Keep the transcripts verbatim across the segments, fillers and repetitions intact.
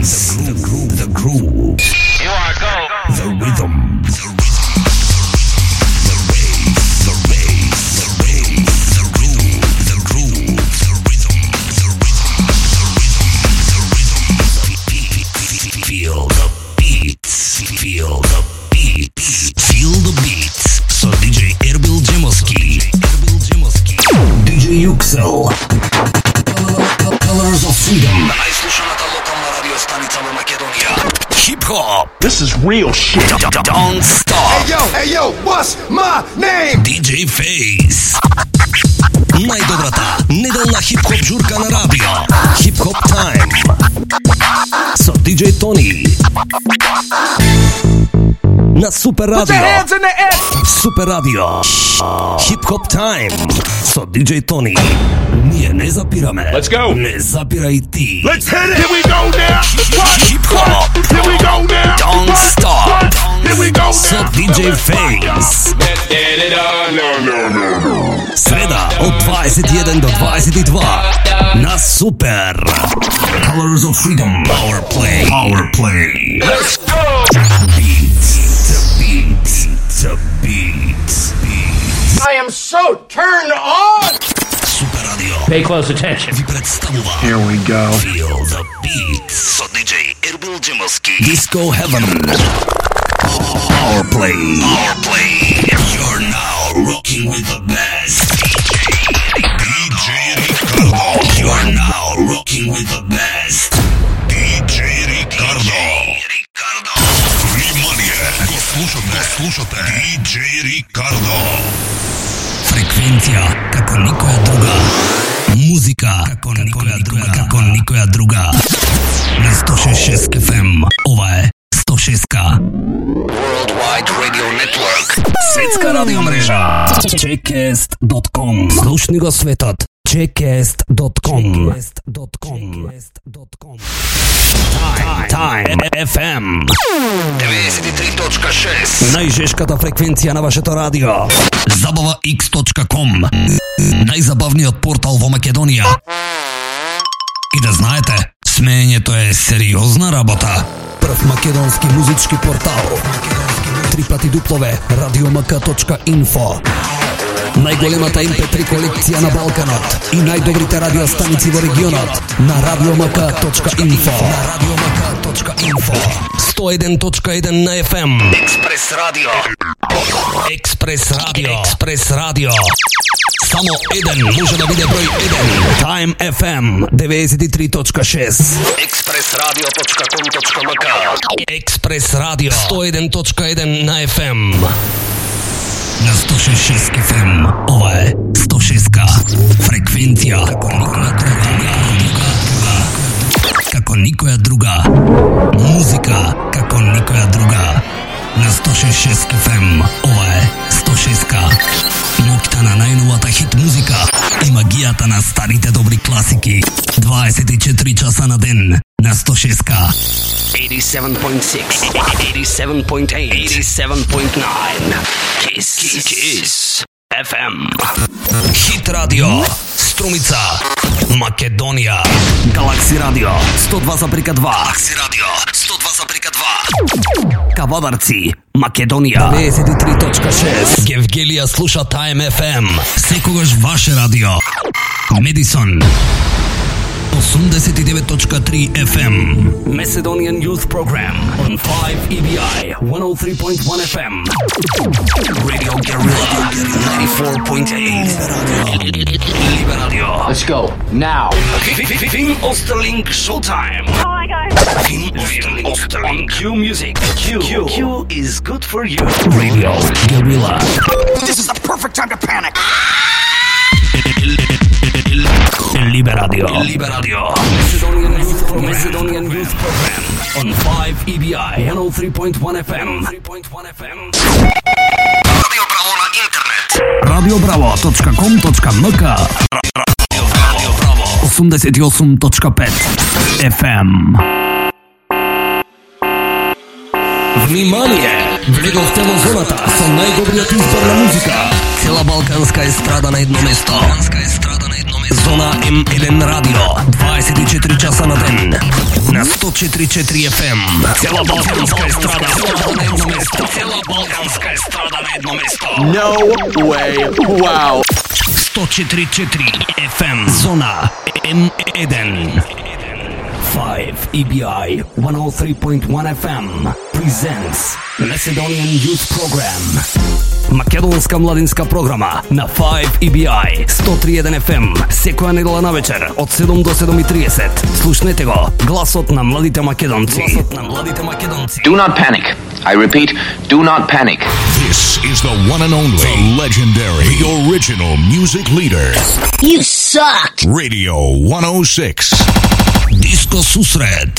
bass, the groove, the groove. Here I go. The rhythm, the rhythm, the rave, the rave, the rave, the groove, the groove, the rhythm, the rhythm, the rhythm, the rhythm, the beat. Feel the beats, feel the beats, feel the beats. So ди джей Erbil Džemovský, ди джей Yuxel, Colors of Freedom. Najslušanата lokalna radiostanica v Makedonija. Hip hop. This is real shit. Don't stop. Hey yo, hey yo, what's my name? ди джей Face. Най-добрата неделна хип-хоп журка на радио. Hip-Hop Time. Со ди джей Tony. На Супер Радио. Супер Радио. Hip-Hop Time. Со ди джей Tony. Ние не запираме. Let's go. Не запирай ти. Let's hit it. Here we go now. Hip-Hop. Here we go now. Don't stop. Here we go Со now. ди джей Face. Среда от двадесет и еден до двадесет и два на Супер. Colors of Freedom. Power Play. Power Play. Let's go. Beats. The beats. The beats. Beats. I am so turned on. Супер Радио Pay close attention. ви представува Here we go. Feel the beats со ди джей Erbil Džemovský. Disco Heaven. Power Play. Power Play. You're now rocking with the best. ди джей Ricardo. You're now rocking with the best. ди джей Ricardo. Ricardo. Внимание! Го слушате, слушате. ди джей Ricardo. Фреквенција како никоја друга. Музика како никоја друга. Како никоја друга. На сто шест и шест еф ем. Ова е сто шест ка. Worldwide Radio Network. Светска радиомрежа. чекест точка ком. Слушни го светот. чекест точка ком. Time, Time еф ем деветдесет и три точка шест. Најжешката фреквенција на вашето радио. Забава икс точка ком. Најзабавниот портал во Македонија. И да знаете, смеењето е сериозна работа. Прв македонски музички портал. три пати дуплове радиомк точка инфо. Најголемата ем пе три колекција на Балканот и најдобрите радиостаници во регионот на радиомк точка инфо. На радиомк точка инфо. сто и еден точка еден на еф ем. Експрес радио. Експрес радио. Експрес радио. Само еден може да биде број еден. Time еф ем деветдесет и три точка шест. експрес радио точка ком точка мк. Експрес радио сто и еден точка еден на еф ем. На сто шест и шест еф ем. Ова е сто шест ка. Фреквенција како никоја друга. Како никоја друга. Музика како никоја друга. На сто шест и шест еф ем. Ова е сто шест ка. Ноќта на најновата хит музика и магијата на старите добри класики. двадесет и четири часа на ден на сто шест ка. eighty-seven point six, eighty-seven point eight, eighty-seven point nine. Kiss, Kiss еф ем. Хит радио Струмица, Македонија. Галакси радио сто два запирка два. Галакси радио сто два запирка два. Кавадарци, Македонија деветдесет и три точка шест. Гевгелија слуша Time еф ем. Секогаш ваше радио. Медисон осумдесет и девет точка три еф ем. Macedonian Youth Program on five E B I one oh three point one F M. Radio Guerrilla ninety-four point eight. Libe Radio. Let's go now. Finn Osterling Showtime. Oh my god. Finn Osterling. Q Music. Q. Q. Q is good for you. Radio Guerrilla. This is the perfect time to panic. Libe Radio. Libe Radio. Macedonian Youth Program. Macedonian Youth Program on five E B I one oh three point one F M. Radio Bravo na internet. radio bravo точка ком точка мк. Radio Bravo осумдесет и осум точка пет F M. Внимание! Влегохте во зоната со најдобриот избор на музика. Цела балканска естрада на едно место. Балканска естрада на едно место. Зона М еден радио, дваесет и четири часа на ден. на сто четири и четири еф ем. Цела балканска естрада на едно место. Цела балканска естрада на едно место. No way. Wow. сто четири и четири еф ем. Зона М еден. five E B I one oh three point one F M presents Macedonian Youth Program. Македонска младинска програма на five E B I сто три и еден еф ем секоја недела навечер од седум до седум и тридесет. Слушнете го, гласот на младите македонци. Гласот на младите македонци. Do not panic. I repeat, do not panic. This is the one and only, the legendary, the original music leader. You sucked. Radio one oh six. Диско Сусрет.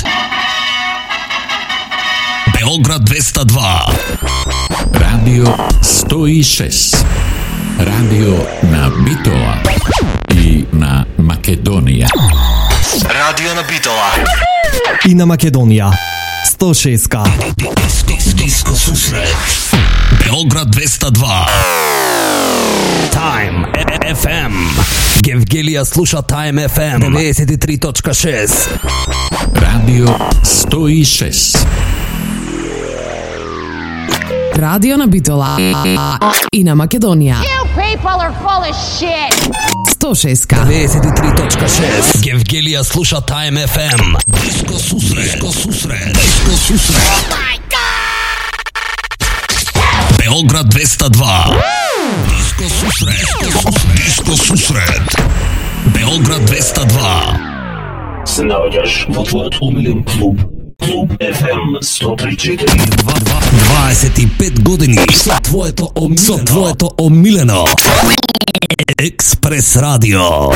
Beograd двеста два. Radio сто и шест. Radio на Битола и на Македонија. Radio на Битола и на Македонија. сто и шест. Диско Сусрет. Beograd двеста два. Time еф ем. Гевгелија слуша Time еф ем деветдесет и три точка шест. Radio сто и шест. Radio на Битола и на Македонија. You people are full of shit. сто и шест. деветдесет и три точка шест. Гевгелија слуша Time еф ем. Диско Сусрет. Диско Сусрет. Диско Сусрет. Oh my god. Beograd двеста два. Диско Сусрет. Диско Сусрет. Beograd двеста два. Се наоѓаш во твојот омилен клуб. Клуб еф ем сто три и четири. дваесет и пет години со твоето омилено, со твоето омилено Експрес Радио.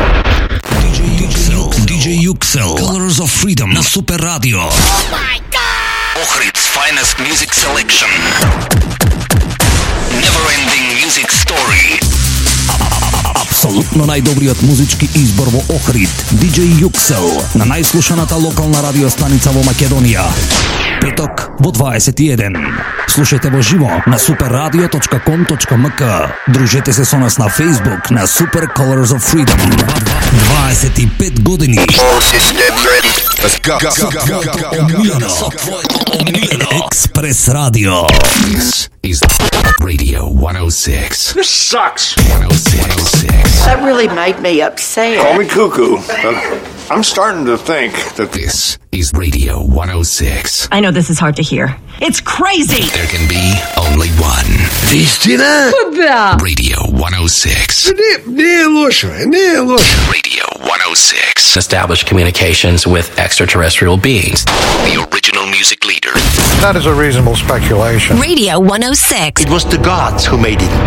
диџеј Юксел, Colors of Freedom на Супер Радио. Oh my god. Охрид's finest music selection. Never-ending music story. Апсолутно најдобриот музички избор во Охрид. диџеј Юксел на најслушаната локална радиостаница во Македонија. Петок во дваесет и еден. Слушајте во живо на суперрадио точка ком точка ем ка. Дружете се со нас на Facebook на Super Colors of Freedom. дваесет и пет години. Let's go. Go, go, go, go, Омилено со твоето омилено Експрес Радио. This is Radio one oh six. This sucks. one oh six. That really made me upset. Call me cuckoo. but I'm starting to think that This is Radio one oh six. I know this is hard to hear. It's crazy! There can be only one. Истина. Radio one oh six. Не, не лошо, не лошо. Radio one oh six. Establish communications with extraterrestrial beings. The original music leader. That is a reasonable speculation. Radio one oh six. It was the gods who made it.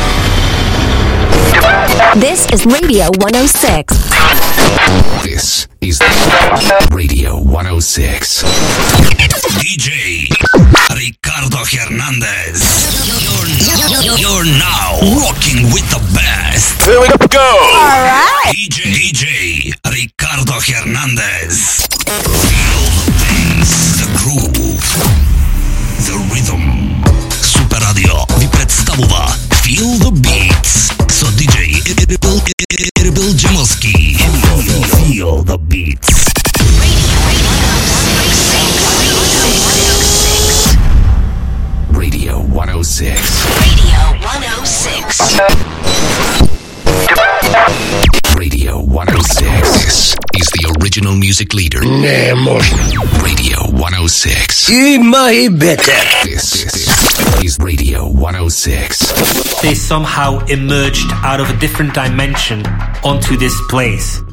This is Radio one oh six. This is Radio one oh six. диџеј Ricardo Hernandez. You're, you're now rocking with the best. Here we go. All right. диџеј диџеј Ricardo Hernandez. Feel the bass, the groove, the rhythm. Супер Радио ви представува Feel the Beats со диџеј Ербил Ербил Джемовски. Feel the Beats. Radio one oh six. Radio one oh six. Radio one oh six. This is the original music leader. Не можно. Radio one oh six. И мои better. This is Radio one oh six. They somehow emerged out of a different dimension onto this place.